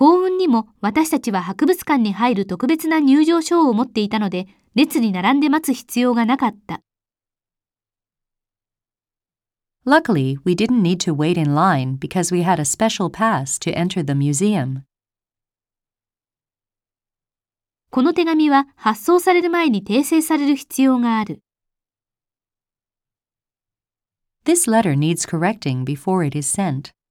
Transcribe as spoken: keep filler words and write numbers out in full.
幸運にも私たちは博物館に入る特別な入場証を持っていたので、列に並んで待つ必要がなかった。 Luckily, we didn't need to wait in line because we had a special pass to enter the museum. この手紙は発送される前に訂正される必要がある。 This letter needs correcting before it is sent.